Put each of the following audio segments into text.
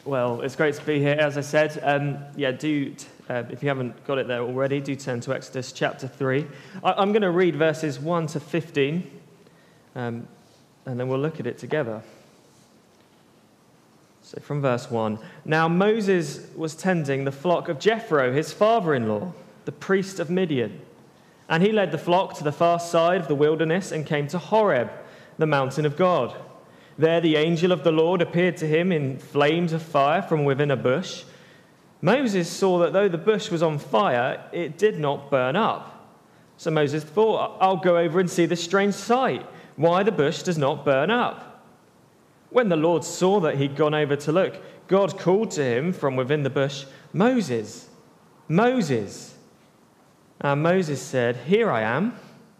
Well, it's great to be here, as I said. If you haven't got it there already, do turn to Exodus chapter 3. I'm going to read verses 1 to 15, and then we'll look at it together. So from verse 1, "Now Moses was tending the flock of Jethro, his father-in-law, the priest of Midian. And he led the flock to the far side of the wilderness and came to Horeb, the mountain of God. There the angel of the Lord appeared to him in flames of fire from within a bush. Moses saw that though the bush was on fire, it did not burn up. So Moses thought, I'll go over and see this strange sight, why the bush does not burn up. When the Lord saw that he'd gone over to look, God called to him from within the bush, Moses, Moses. And Moses said, Here I am.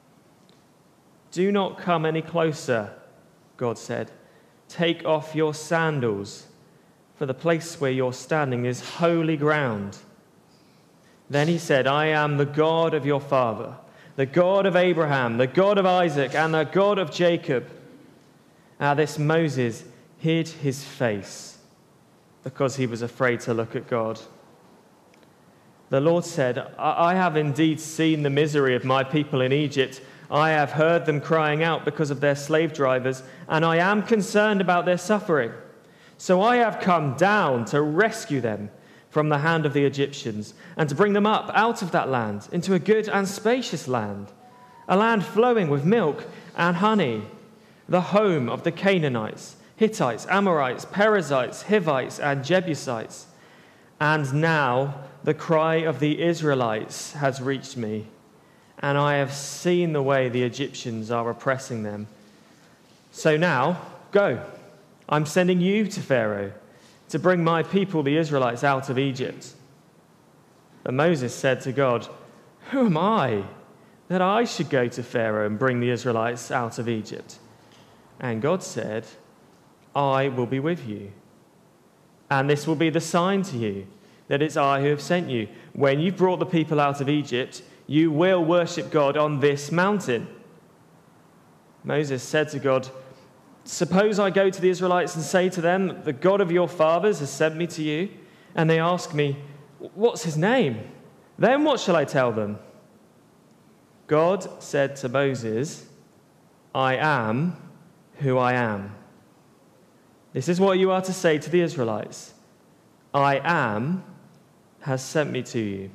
Do not come any closer, God said. Take off your sandals, for the place where you're standing is holy ground. Then he said, I am the God of your father, the God of Abraham, the God of Isaac, and the God of Jacob. At this Moses hid his face because he was afraid to look at God. The Lord said, I have indeed seen the misery of my people in Egypt. I have heard them crying out because of their slave drivers, and I am concerned about their suffering. So I have come down to rescue them from the hand of the Egyptians and to bring them up out of that land into a good and spacious land, a land flowing with milk and honey, the home of the Canaanites, Hittites, Amorites, Perizzites, Hivites, and Jebusites. And now the cry of the Israelites has reached me, and I have seen the way the Egyptians are oppressing them. So now, go. I'm sending you to Pharaoh to bring my people, the Israelites, out of Egypt. But Moses said to God, Who am I that I should go to Pharaoh and bring the Israelites out of Egypt? And God said, I will be with you. And this will be the sign to you that it's I who have sent you. When you've brought the people out of Egypt, you will worship God on this mountain. Moses said to God, Suppose I go to the Israelites and say to them, The God of your fathers has sent me to you, and they ask me, What's his name? Then what shall I tell them? God said to Moses, I am who I am. This is what you are to say to the Israelites. I am has sent me to you.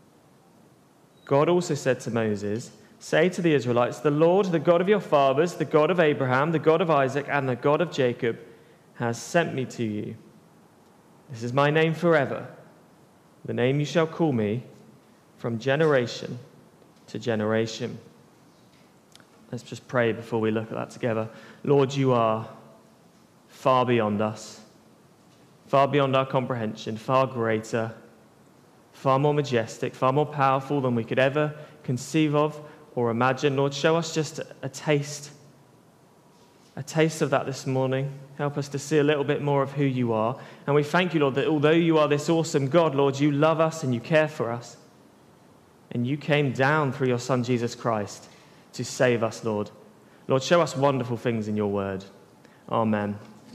God also said to Moses, Say to the Israelites, The Lord, the God of your fathers, the God of Abraham, the God of Isaac, and the God of Jacob, has sent me to you. This is my name forever, the name you shall call me from generation to generation. Let's just pray before we look at that together. Lord, you are far beyond us, far beyond our comprehension, far greater, far more majestic, far more powerful than we could ever conceive of or imagine. Lord, show us just a taste of that this morning. Help us to see a little bit more of who you are. And we thank you, Lord, that although you are this awesome God, Lord, you love us and you care for us. And you came down through your Son, Jesus Christ, to save us, Lord. Lord, show us wonderful things in your word. Amen.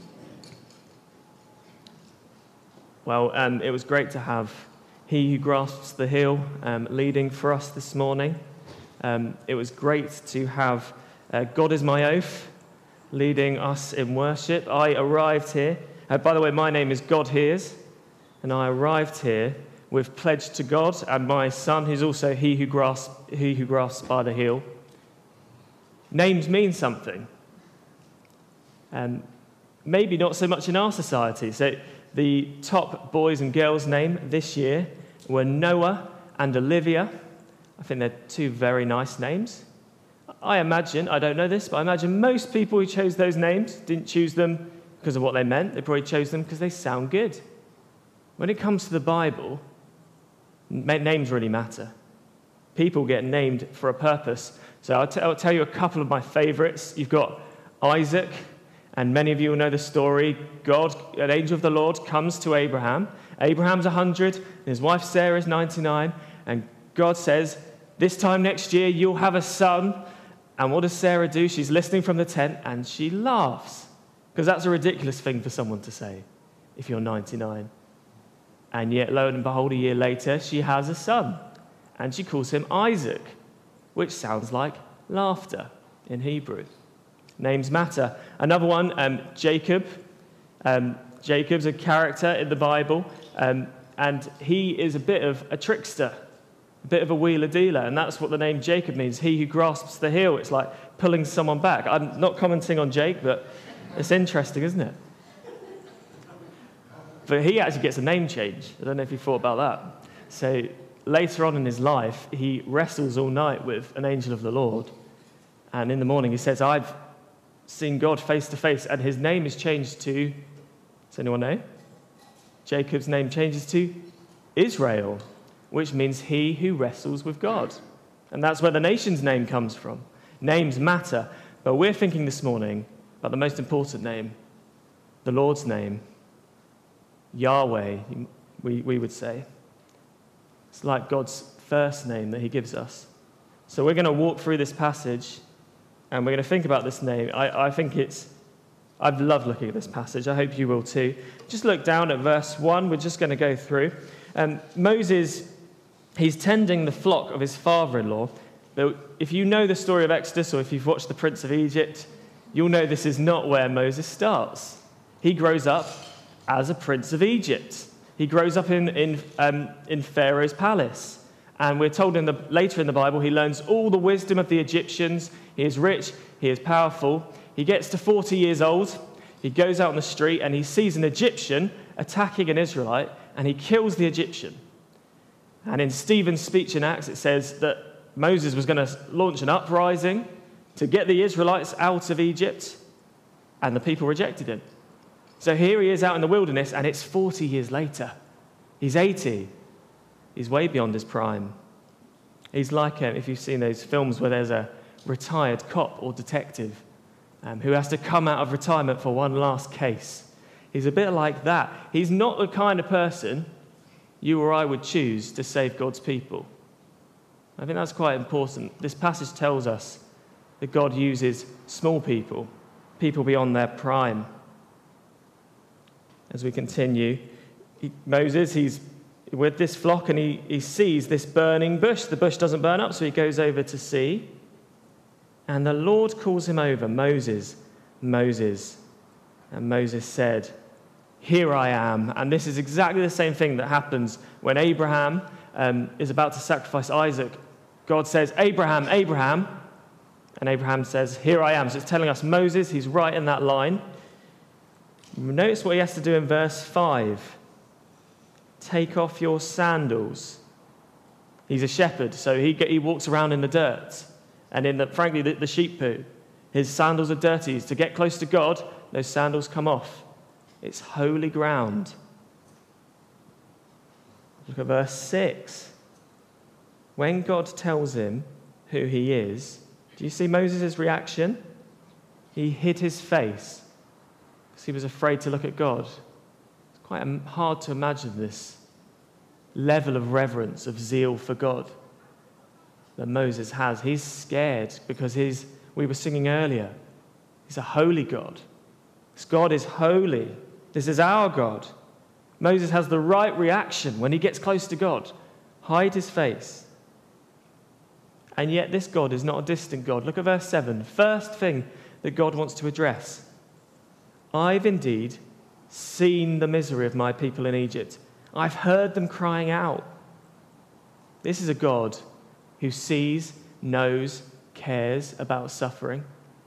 Well, it was great to have He Who Grasps the Heel leading for us this morning. It was great to have God Is My Oath leading us in worship. I arrived here. By the way, my name is God Hears, and I arrived here with Pledge to God and my son, who's also He Who Grasps by the Heel. Names mean something. Maybe not so much in our society. So the top boys and girls' name this year were Noah and Olivia. I think they're two very nice names. I imagine, I don't know this, but I imagine most people who chose those names didn't choose them because of what they meant. They probably chose them because they sound good. When it comes to the Bible, names really matter. People get named for a purpose. So I'll tell you a couple of my favorites. You've got Isaac, and many of you will know the story. God, an angel of the Lord, comes to Abraham. Abraham's 100, and his wife Sarah is 99, and God says, this time next year you'll have a son. And what does Sarah do? She's listening from the tent, and she laughs, because that's a ridiculous thing for someone to say. if you're 99. And yet, lo and behold, a year later, she has a son, and she calls him Isaac, which sounds like laughter in Hebrew. Names matter. Another one, Jacob. Jacob's a character in the Bible, and he is a bit of a trickster, a bit of a wheeler dealer, and that's what the name Jacob means, he who grasps the heel. It's like pulling someone back. I'm not commenting on Jake, but it's interesting, isn't it? But he actually gets a name change. I don't know if you thought about that. So later on in his life, he wrestles all night with an angel of the Lord, and in the morning he says, I've seen God face to face, and his name is changed to, does anyone know? Jacob's name changes to Israel, which means he who wrestles with God. And that's where the nation's name comes from. Names matter, but we're thinking this morning about the most important name, the Lord's name, Yahweh, we would say. It's like God's first name that he gives us. So we're going to walk through this passage, and we're going to think about this name. I've loved looking at this passage. I hope you will too. Just look down at verse 1. We're just going to go through. Moses, he's tending the flock of his father-in-law. But if you know the story of Exodus, or if you've watched The Prince of Egypt, you'll know this is not where Moses starts. He grows up as a prince of Egypt. He grows up in Pharaoh's palace. And we're told later in the Bible, he learns all the wisdom of the Egyptians. He is rich, he is powerful. He gets to 40 years old, he goes out on the street and he sees an Egyptian attacking an Israelite, and he kills the Egyptian. And in Stephen's speech in Acts, it says that Moses was going to launch an uprising to get the Israelites out of Egypt, and the people rejected him. So here he is out in the wilderness, and it's 40 years later. He's 80. He's way beyond his prime. He's like, if you've seen those films where there's a retired cop or detective who has to come out of retirement for one last case. He's a bit like that. He's not the kind of person you or I would choose to save God's people. I think that's quite important. This passage tells us that God uses small people, people beyond their prime. As we continue, Moses, he's with this flock, and he sees this burning bush. The bush doesn't burn up, so he goes over to see. And the Lord calls him over, Moses, Moses. And Moses said, here I am. And this is exactly the same thing that happens when Abraham is about to sacrifice Isaac. God says, Abraham, Abraham. And Abraham says, here I am. So it's telling us Moses, he's right in that line. Notice what he has to do in verse 5. Take off your sandals. He's a shepherd, so he walks around in the dirt. And in frankly, the sheep poo. His sandals are dirty. To get close to God, those sandals come off. It's holy ground. Look at verse 6. When God tells him who he is, do you see Moses' reaction? He hid his face because he was afraid to look at God. It's quite hard to imagine this level of reverence, of zeal for God that Moses has. He's scared because we were singing earlier, he's a holy God. This God is holy. This is our God. Moses has the right reaction when he gets close to God. Hide his face. And yet this God is not a distant God. Look at verse 7. First thing that God wants to address. I've indeed seen the misery of my people in Egypt. I've heard them crying out. This is a God who sees, knows, cares about suffering.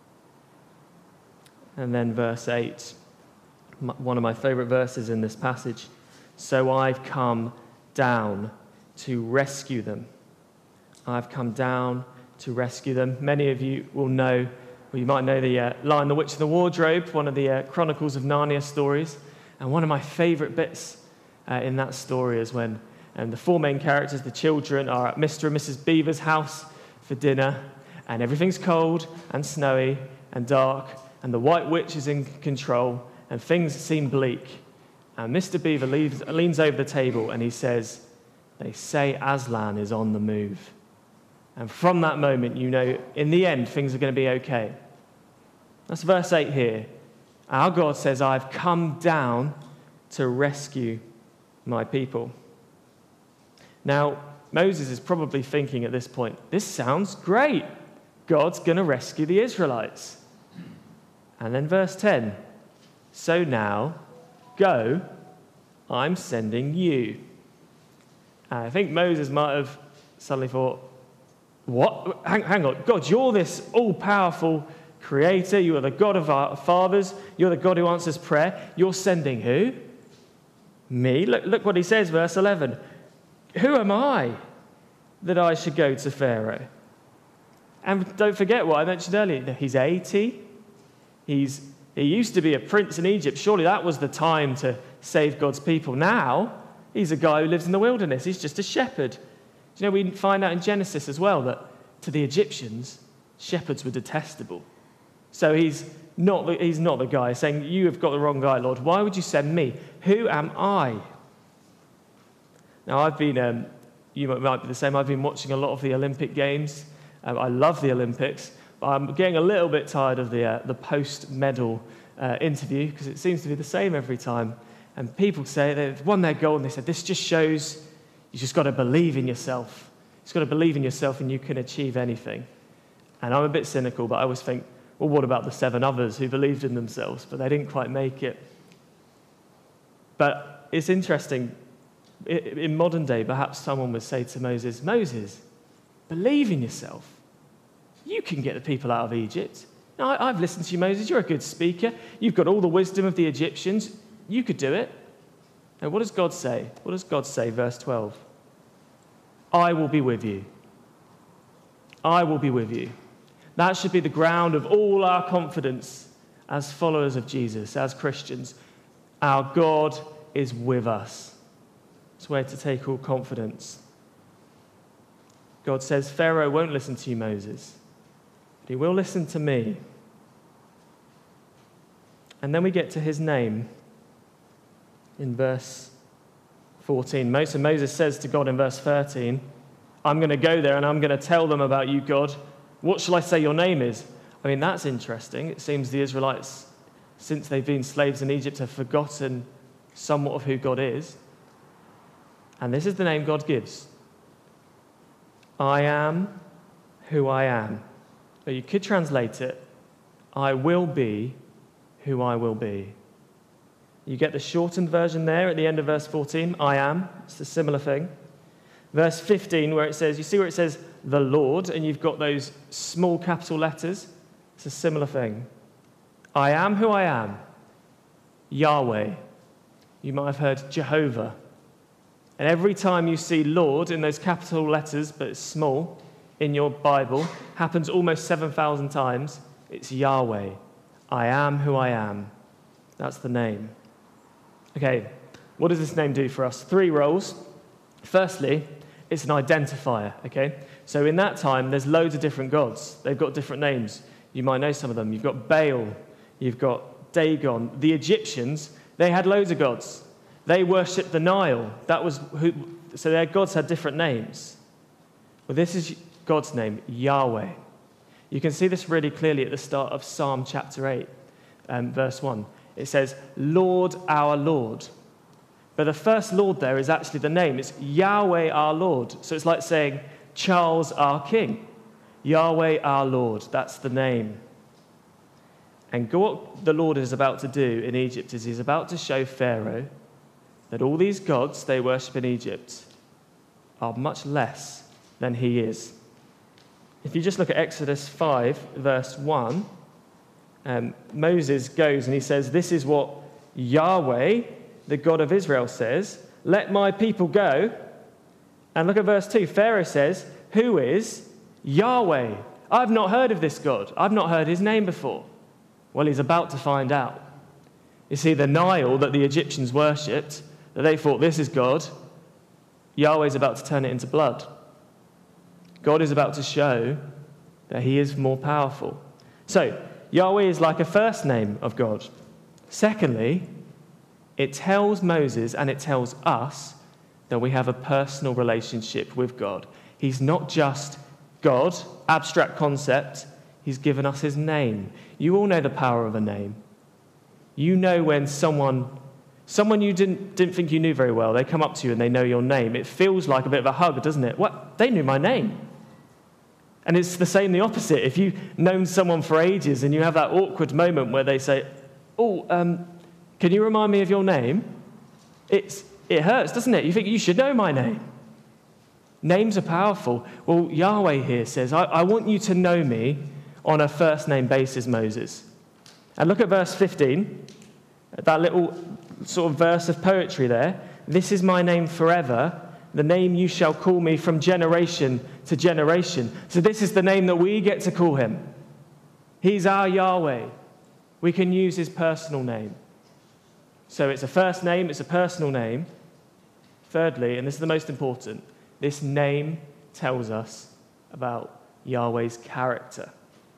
And then verse 8, one of my favorite verses in this passage. So I've come down to rescue them. I've come down to rescue them. Many of you will know, or you might know the Lion, the Witch, and the Wardrobe, one of the Chronicles of Narnia stories. And one of my favorite bits in that story is when the four main characters, the children, are at Mr. and Mrs. Beaver's house for dinner, and everything's cold and snowy and dark, and the White Witch is in control, and things seem bleak. And Mr. Beaver leans over the table and he says, they say Aslan is on the move. And from that moment, you know, in the end, things are going to be okay. That's verse 8 here. Our God says, I've come down to rescue my people. Now, Moses is probably thinking at this point, this sounds great. God's going to rescue the Israelites. And then verse 10, so now, go, I'm sending you. And I think Moses might have suddenly thought, what? Hang on, God, you're this all-powerful creator. You are the God of our fathers. You're the God who answers prayer. You're sending who? Me. Look what he says, verse 11. Who am I that I should go to Pharaoh? And don't forget what I mentioned earlier. He's 80. He used to be a prince in Egypt. Surely that was the time to save God's people. Now, he's a guy who lives in the wilderness. He's just a shepherd. Do you know, we find out in Genesis as well that to the Egyptians, shepherds were detestable. So he's not the guy saying, you have got the wrong guy, Lord. Why would you send me? Who am I? Now, I've been, you might be the same, I've been watching a lot of the Olympic Games. I love the Olympics, but I'm getting a little bit tired of the post-medal interview because it seems to be the same every time. And people say they've won their gold and they said, this just shows you just got to believe in yourself. You've got to believe in yourself and you can achieve anything. And I'm a bit cynical, but I always think, well, what about the 7 others who believed in themselves, but they didn't quite make it? But it's interesting. In modern day, perhaps someone would say to Moses, Moses, believe in yourself. You can get the people out of Egypt. Now, I've listened to you, Moses. You're a good speaker. You've got all the wisdom of the Egyptians. You could do it. And what does God say? What does God say? Verse 12. I will be with you. I will be with you. That should be the ground of all our confidence as followers of Jesus, as Christians. Our God is with us. It's where to take all confidence. God says, Pharaoh won't listen to you, Moses, but he will listen to me. And then we get to his name in verse 14. Moses says to God in verse 13, I'm going to go there and I'm going to tell them about you, God. What shall I say your name is? I mean, that's interesting. It seems the Israelites, since they've been slaves in Egypt, have forgotten somewhat of who God is. And this is the name God gives. I am who I am. Or you could translate it, I will be who I will be. You get the shortened version there at the end of verse 14, I am. It's a similar thing. Verse 15, where it says, you see where it says the Lord, and you've got those small capital letters? It's a similar thing. I am who I am. Yahweh. You might have heard Jehovah. And every time you see Lord in those capital letters, but it's small, in your Bible, happens almost 7,000 times, it's Yahweh. I am who I am. That's the name. Okay, what does this name do for us? 3 roles. Firstly, it's an identifier, okay? So in that time, there's loads of different gods. They've got different names. You might know some of them. You've got Baal. You've got Dagon. The Egyptians, they had loads of gods. They worshipped the Nile. So their gods had different names. Well, this is God's name, Yahweh. You can see this really clearly at the start of Psalm chapter 8, verse 1. It says, Lord, our Lord. But the first Lord there is actually the name. It's Yahweh, our Lord. So it's like saying, Charles, our King. Yahweh, our Lord. That's the name. And what the Lord is about to do in Egypt is he's about to show Pharaoh that all these gods they worship in Egypt are much less than he is. If you just look at Exodus 5, verse 1, Moses goes and he says, this is what Yahweh, the God of Israel, says, let my people go. And look at verse 2. Pharaoh says, who is Yahweh? I've not heard of this God. I've not heard his name before. Well, he's about to find out. You see, the Nile that the Egyptians worshipped, that they thought this is God, Yahweh's about to turn it into blood. God is about to show that he is more powerful. So, Yahweh is like a first name of God. Secondly, it tells Moses and it tells us that we have a personal relationship with God. He's not just God, abstract concept. He's given us his name. You all know the power of a name. You know when someone Someone you didn't think you knew very well, they come up to you and they know your name. It feels like a bit of a hug, doesn't it? What? They knew my name. And it's the same, the opposite. If you've known someone for ages and you have that awkward moment where they say, can you remind me of your name? It hurts, doesn't it? You think you should know my name. Names are powerful. Well, Yahweh here says, I want you to know me on a first-name basis, Moses. And look at verse 15, that little sort of verse of poetry there. This is my name forever, the name you shall call me from generation to generation. So this is the name that we get to call him. He's our Yahweh. We can use his personal name. So it's a first name, it's a personal name. Thirdly, and this is the most important, this name tells us about Yahweh's character.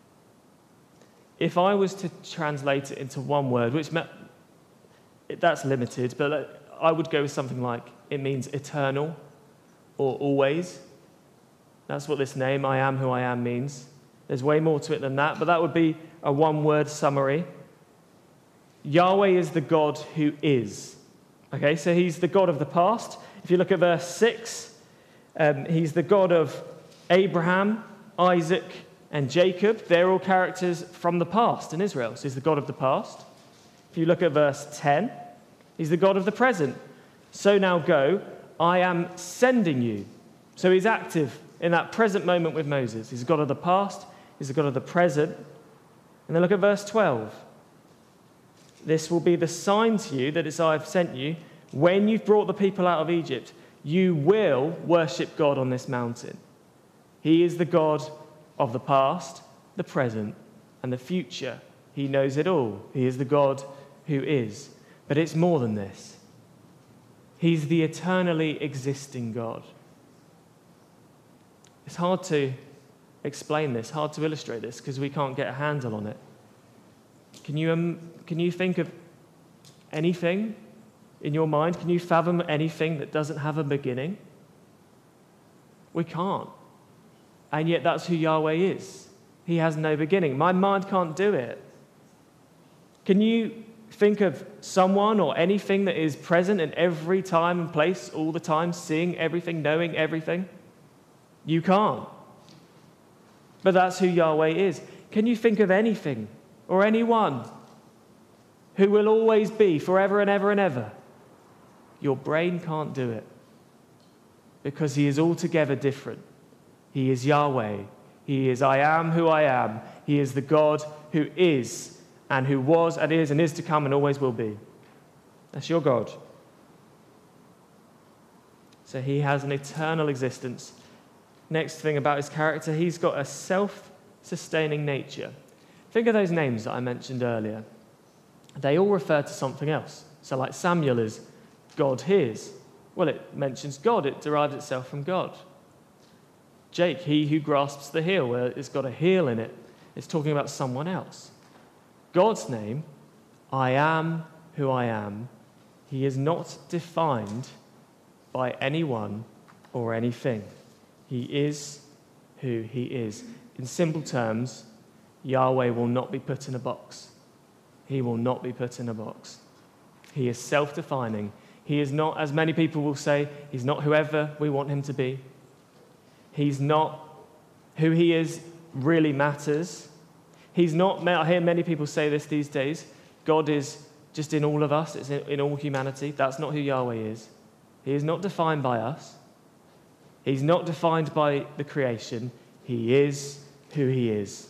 If I was to translate it into one word, that's limited, but I would go with something like, it means eternal or always. That's what this name, I am who I am, means. There's way more to it than that, but that would be a one-word summary. Yahweh is the God who is. Okay, so he's the God of the past. If you look at verse 6, he's the God of Abraham, Isaac, and Jacob. They're all characters from the past in Israel. So he's the God of the past. If you look at verse 10, he's the God of the present. So now go, I am sending you. So he's active in that present moment with Moses. He's the God of the past, he's the God of the present. And then look at verse 12. This will be the sign to you that it's I have sent you. When you've brought the people out of Egypt, you will worship God on this mountain. He is the God of the past, the present, and the future. He knows it all. He is the God who is. But it's more than this. He's the eternally existing God. It's hard to explain this, hard to illustrate this, because we can't get a handle on it. Can you think of anything in your mind? Can you fathom anything that doesn't have a beginning? We can't. And yet that's who Yahweh is. He has no beginning. My mind can't do it. Can you think of someone or anything that is present in every time and place, all the time, seeing everything, knowing everything? You can't. But that's who Yahweh is. Can you think of anything or anyone who will always be forever and ever and ever? Your brain can't do it because he is altogether different. He is Yahweh. He is I am who I am. He is the God who is and who was and is to come and always will be. That's your God. So he has an eternal existence. Next thing about his character, he's got a self-sustaining nature. Think of those names that I mentioned earlier. They all refer to something else. So like Samuel is God hears. Well, it mentions God. It derives itself from God. Jake, he who grasps the heel, where it's got a heel in it. It's talking about someone else. God's name, I am who I am. He is not defined by anyone or anything. He is who he is. In simple terms, Yahweh will not be put in a box. He will not be put in a box. He is self-defining. He is not, as many people will say, he's not whoever we want him to be. He's not who he is really matters. He's not, I hear many people say this these days, God is just in all of us, it's in all humanity. That's not who Yahweh is. He is not defined by us. He's not defined by the creation. He is who he is.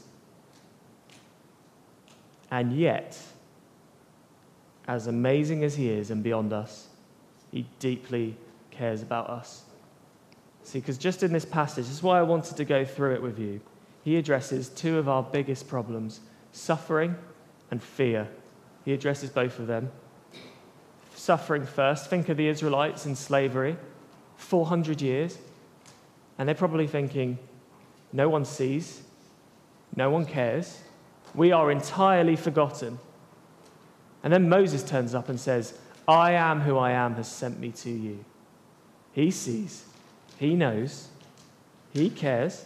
And yet, as amazing as he is and beyond us, he deeply cares about us. See, because just in this passage, this is why I wanted to go through it with you. He addresses two of our biggest problems, suffering and fear. He addresses both of them. Suffering first. Think of the Israelites in slavery, 400 years. And they're probably thinking, no one sees, no one cares. We are entirely forgotten. And then Moses turns up and says, I am who I am has sent me to you. He sees, he knows, he cares.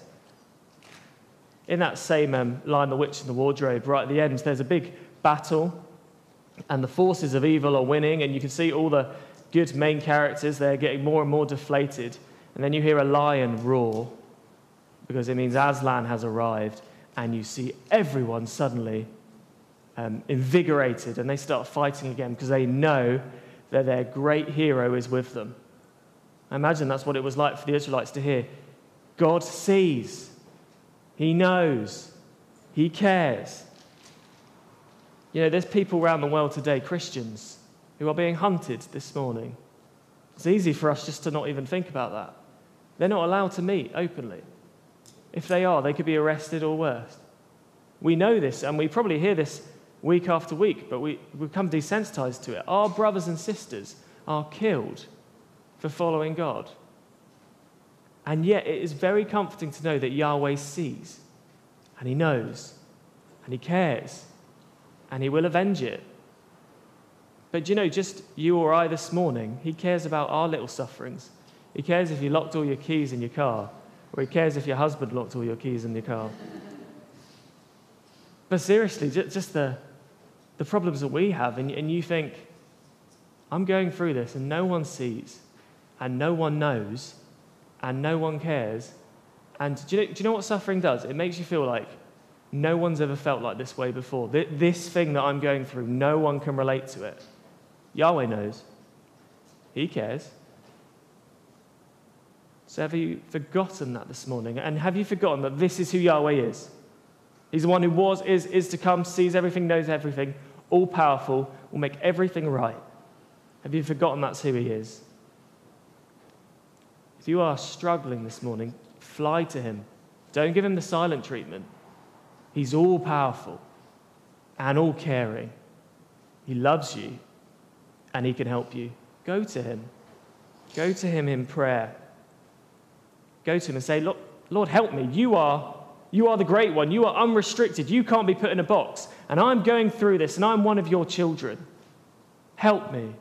In that same line, The Witch in the Wardrobe, right at the end, there's a big battle. and the forces of evil are winning, and you can see all the good main characters, they're getting more and more deflated. And then you hear a lion roar, because it means Aslan has arrived, and you see everyone suddenly invigorated, and they start fighting again because they know that their great hero is with them. I imagine that's what it was like for the Israelites to hear. God sees, he knows, he cares. You know, there's people around the world today, Christians, who are being hunted this morning. It's easy for us just to not even think about that. They're not allowed to meet openly. If they are, they could be arrested or worse. We know this, and we probably hear this week after week, but we become desensitized to it. Our brothers and sisters are killed for following God. And yet it is very comforting to know that Yahweh sees, and he knows, and he cares, and he will avenge it. But you know, just you or I this morning, he cares about our little sufferings. He cares if you locked all your keys in your car, or he cares if your husband locked all your keys in your car. But seriously, just the problems that we have, and you think, I'm going through this, and no one sees, and no one knows, and no one cares. And do you know what suffering does? It makes you feel like no one's ever felt like this way before. This thing that I'm going through, no one can relate to it. Yahweh knows. He cares. So have you forgotten that this morning? And have you forgotten that this is who Yahweh is? He's the one who was, is to come, sees everything, knows everything, all-powerful, will make everything right. Have you forgotten that's who he is? If you are struggling this morning, fly to him. Don't give him the silent treatment. He's all-powerful and all-caring. He loves you, and he can help you. Go to him. Go to him in prayer. Go to him and say, Lord, help me. You are the great one. You are unrestricted. You can't be put in a box. And I'm going through this, and I'm one of your children. Help me.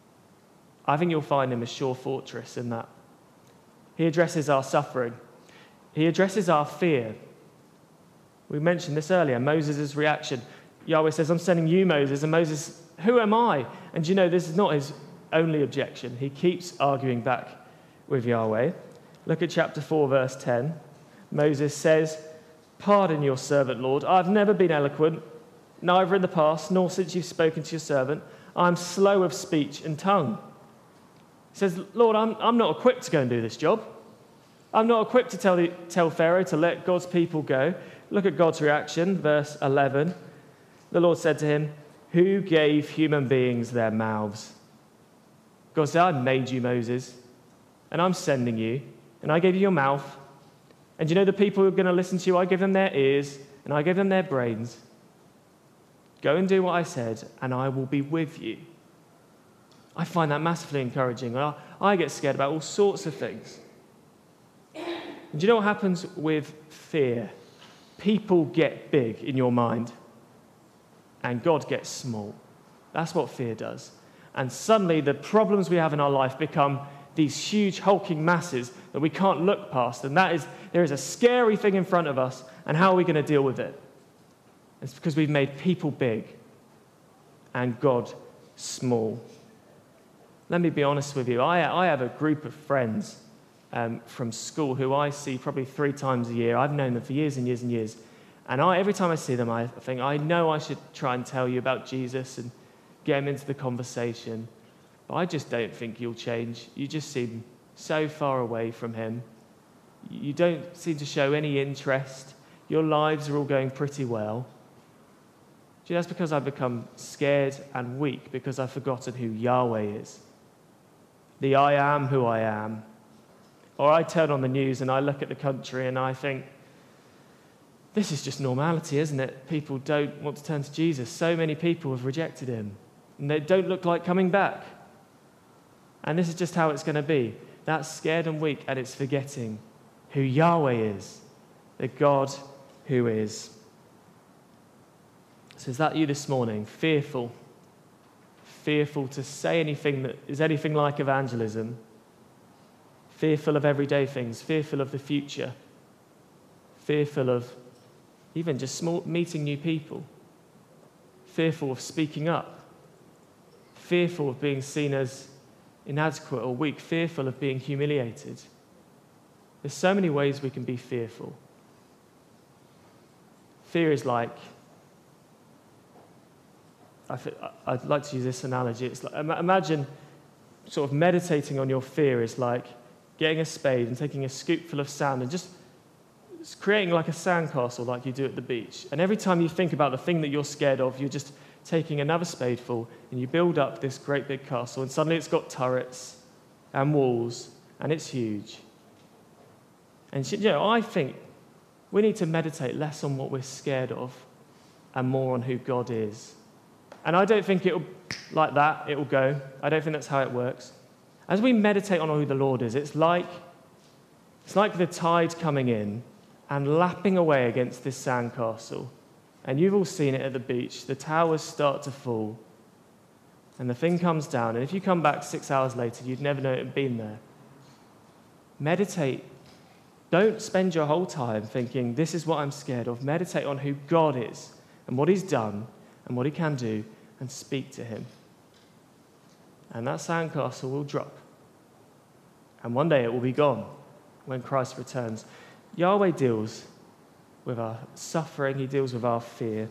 I think you'll find him a sure fortress in that. He addresses our suffering. He addresses our fear. We mentioned this earlier, Moses' reaction. Yahweh says, I'm sending you, Moses. And Moses, who am I? And you know, this is not his only objection. He keeps arguing back with Yahweh. Look at chapter 4, verse 10. Moses says, pardon your servant, Lord. I've never been eloquent, neither in the past, nor since you've spoken to your servant. I'm slow of speech and tongue. He says, Lord, I'm not equipped to go and do this job. I'm not equipped to tell Pharaoh to let God's people go. Look at God's reaction, verse 11. The Lord said to him, who gave human beings their mouths? God said, I made you, Moses, and I'm sending you, and I gave you your mouth. And you know the people who are going to listen to you, I gave them their ears, and I gave them their brains. Go and do what I said, and I will be with you. I find that massively encouraging. I get scared about all sorts of things. And do you know what happens with fear? People get big in your mind, and God gets small. That's what fear does. And suddenly the problems we have in our life become these huge hulking masses that we can't look past. And there is a scary thing in front of us, and how are we going to deal with it? It's because we've made people big and God small. Let me be honest with you. I have a group of friends from school who I see probably 3 times a year. I've known them for years and years and years. And every time I see them, I think, I know I should try and tell you about Jesus and get them into the conversation. But I just don't think you'll change. You just seem so far away from him. You don't seem to show any interest. Your lives are all going pretty well. See, that's because I've become scared and weak because I've forgotten who Yahweh is. The I am who I am. Or I turn on the news and I look at the country and I think, this is just normality, isn't it? People don't want to turn to Jesus. So many people have rejected him. And they don't look like coming back. And this is just how it's going to be. That's scared and weak, and it's forgetting who Yahweh is, the God who is. So is that you this morning? Fearful to say anything that is anything like evangelism, fearful of everyday things, fearful of the future, fearful of even just meeting new people, fearful of speaking up, fearful of being seen as inadequate or weak, fearful of being humiliated. There's so many ways we can be fearful. Fear is like, I'd like to use this analogy. It's like, imagine sort of meditating on your fear is like getting a spade and taking a scoopful of sand and just creating like a sandcastle like you do at the beach. And every time you think about the thing that you're scared of, you're just taking another spadeful and you build up this great big castle, and suddenly it's got turrets and walls and it's huge. And I think we need to meditate less on what we're scared of and more on who God is. And I don't think it'll go. I don't think that's how it works. As we meditate on who the Lord is, it's like the tide coming in and lapping away against this sandcastle. And you've all seen it at the beach. The towers start to fall. And the thing comes down. And if you come back 6 hours later, you'd never know it had been there. Meditate. Don't spend your whole time thinking, this is what I'm scared of. Meditate on who God is and what he's done and what he can do, and speak to him. And that sandcastle will drop. And one day it will be gone when Christ returns. Yahweh deals with our suffering. He deals with our fear.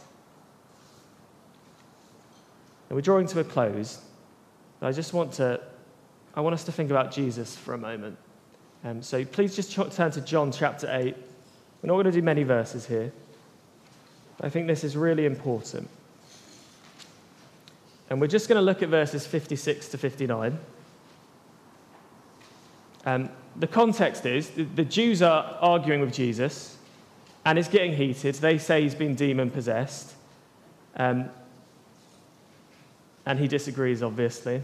And we're drawing to a close. I want us to think about Jesus for a moment. So please just turn to John chapter 8. We're not going to do many verses here. I think this is really important. And we're just going to look at verses 56 to 59. The context is the Jews are arguing with Jesus, and it's getting heated. They say he's been demon-possessed. And he disagrees, obviously.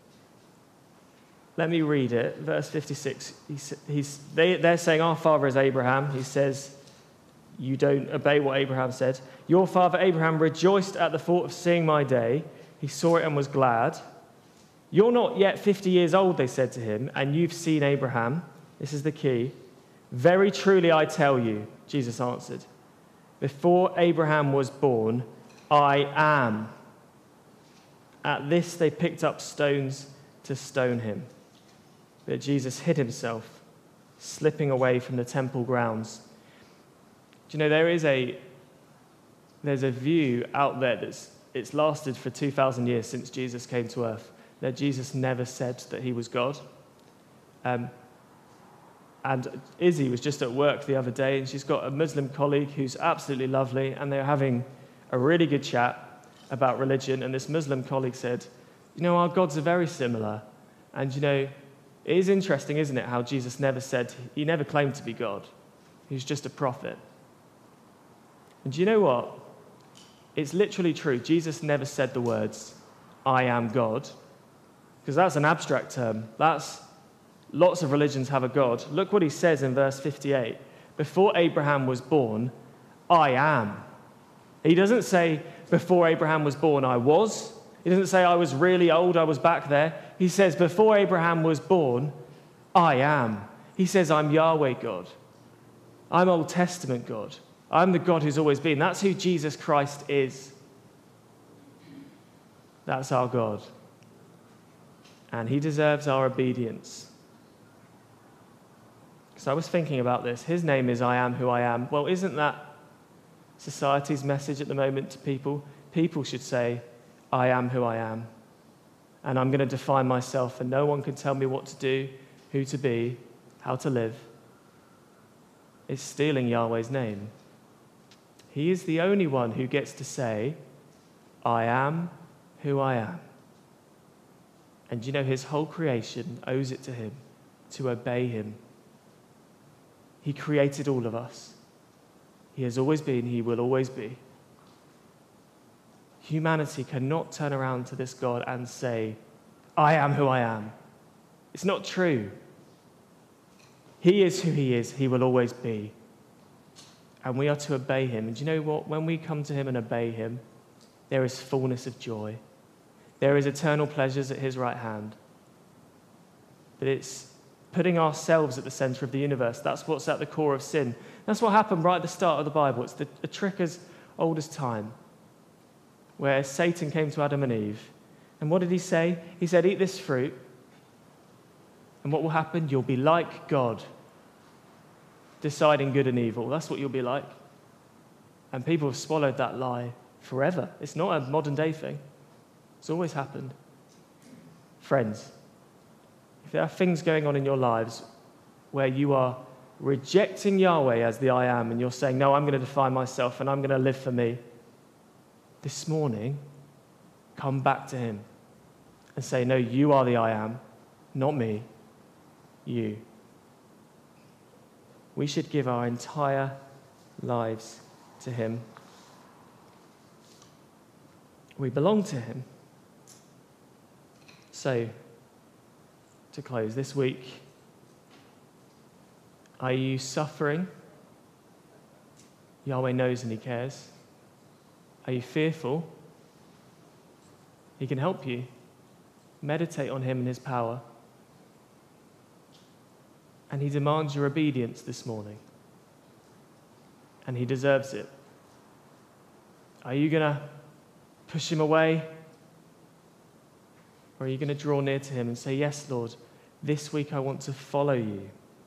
Let me read it. Verse 56. They're saying, our father is Abraham. He says, you don't obey what Abraham said. Your father Abraham rejoiced at the thought of seeing my day. He saw it and was glad. You're not yet 50 years old, they said to him, and you've seen Abraham. This is the key. Very truly I tell you, Jesus answered, before Abraham was born, I am. At this they picked up stones to stone him. But Jesus hid himself, slipping away from the temple grounds. Do you know, there's a view out there it's lasted for 2,000 years since Jesus came to earth, that Jesus never said that he was God. And Izzy was just at work the other day, and she's got a Muslim colleague who's absolutely lovely, and they're having a really good chat about religion, and this Muslim colleague said, our gods are very similar. And, it is interesting, isn't it, how Jesus he never claimed to be God. He was just a prophet. And do you know what? It's literally true. Jesus never said the words, I am God, because that's an abstract term. Lots of religions have a God. Look what he says in verse 58. Before Abraham was born, I am. He doesn't say, before Abraham was born, I was. He doesn't say, I was really old, I was back there. He says, before Abraham was born, I am. He says, I'm Yahweh God. I'm Old Testament God. I'm the God who's always been. That's who Jesus Christ is. That's our God. And he deserves our obedience. So I was thinking about this. His name is I am who I am. Well, isn't that society's message at the moment to people? People should say, I am who I am. And I'm going to define myself, and no one can tell me what to do, who to be, how to live. It's stealing Yahweh's name. He is the only one who gets to say, I am who I am. And his whole creation owes it to him to obey him. He created all of us. He has always been, he will always be. Humanity cannot turn around to this God and say, I am who I am. It's not true. He is who he is. He will always be. And we are to obey him. And do you know what? When we come to him and obey him, there is fullness of joy. There is eternal pleasures at his right hand. But it's putting ourselves at the center of the universe. That's what's at the core of sin. That's what happened right at the start of the Bible. It's a trick as old as time, where Satan came to Adam and Eve And what did he say? He said, eat this fruit, and what will happen? You'll be like God, deciding good and evil. That's what you'll be like. And people have swallowed that lie forever. It's not a modern day thing. It's always happened. Friends, if there are things going on in your lives where you are rejecting Yahweh as the I am, and you're saying, no, I'm going to define myself and I'm going to live for me, this morning, come back to him and say, no, you are the I am, not me, you. We should give our entire lives to him. We belong to him. So, to close this week, are you suffering? Yahweh knows and he cares. Are you fearful? He can help you. Meditate on him and his power. And he demands your obedience this morning. And he deserves it. Are you going to push him away? Or are you going to draw near to him and say, yes, Lord, this week I want to follow you?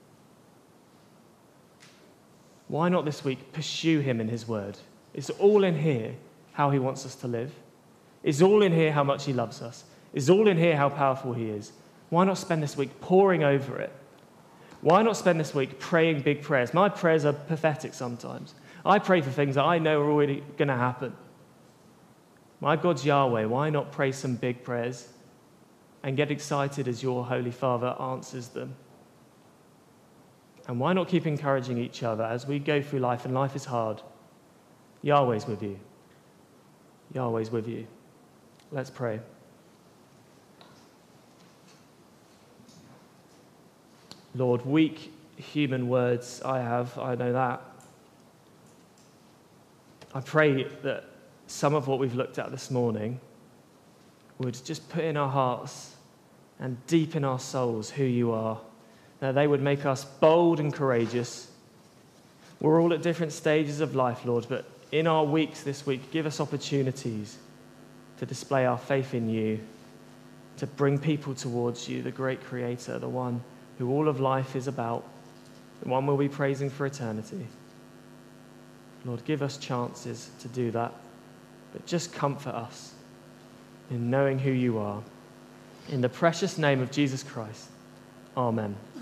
Why not this week pursue him in his word? It's all in here how he wants us to live. It's all in here how much he loves us. It's all in here how powerful he is. Why not spend this week poring over it? Why not spend this week praying big prayers? My prayers are pathetic sometimes. I pray for things that I know are already going to happen. My God's Yahweh. Why not pray some big prayers and get excited as your Holy Father answers them? And why not keep encouraging each other as we go through life, and life is hard? Yahweh's with you. Yahweh's with you. Let's pray. Lord, weak human words I know that. I pray that some of what we've looked at this morning would just put in our hearts and deep in our souls who you are, that they would make us bold and courageous. We're all at different stages of life, Lord, but in our weeks this week, give us opportunities to display our faith in you, to bring people towards you, the great creator, the one who all of life is about, the one we'll be praising for eternity. Lord, give us chances to do that, but just comfort us in knowing who you are. In the precious name of Jesus Christ, amen.